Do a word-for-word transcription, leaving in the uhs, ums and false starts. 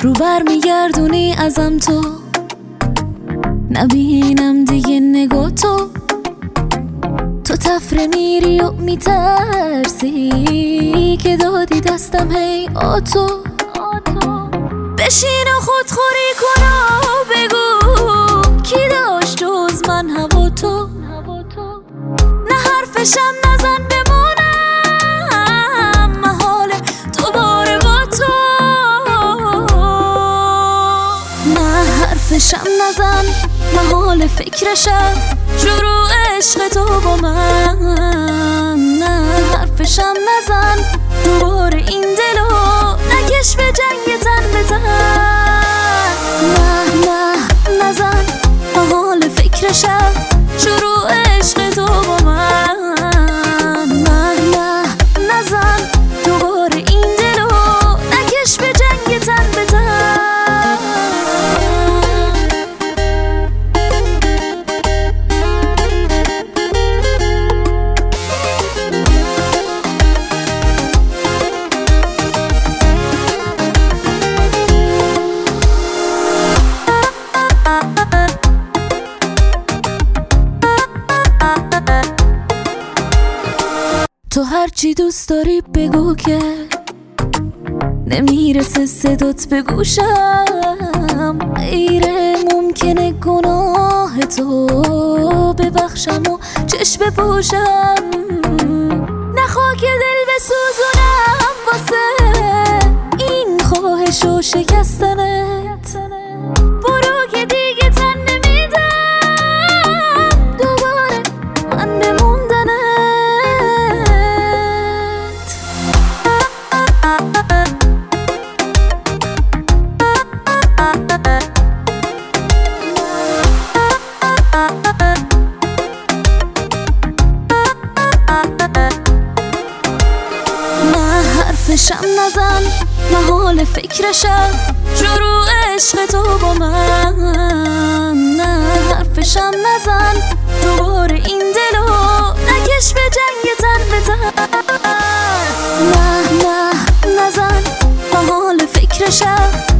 رو برمیگردونی ازم تو، نبینم دیگه نگاه تو. تو تفره میری و میترسی که دادی دستم هی آتو. بشین و خودخوری کن و بگو کی داشت جز من هوا تو. نه حرفشم نزن بمونم محال دوباره با تو. نه حرفشم نزن محال فکرشم شروع عشق تو با من. نه حرفشم نزن دوباره این دلو نکش به جنگ تن به تن. نه نه نزن محال فکرشم شروع عشق تو با من. نه نه نزن دوباره این دلو نکش به جنگ تن به تن. تو هرچی دوست داری بگو که نمیرسه صدات به گوشم. غیره ممکنه گناه تو ببخشم و چشم بپوشم. نخوا که دل بسوزونم واسه این خواهش و شکستنت. برو که دیگه تن نمیدم دوباره من بموندنت. حرفشم نزن محال فکرشم شروع عشق تو با من. نه حرفشم نزن دوباره این دلو نکش به جنگ تن به تن. نه نه نزن محال فکرشم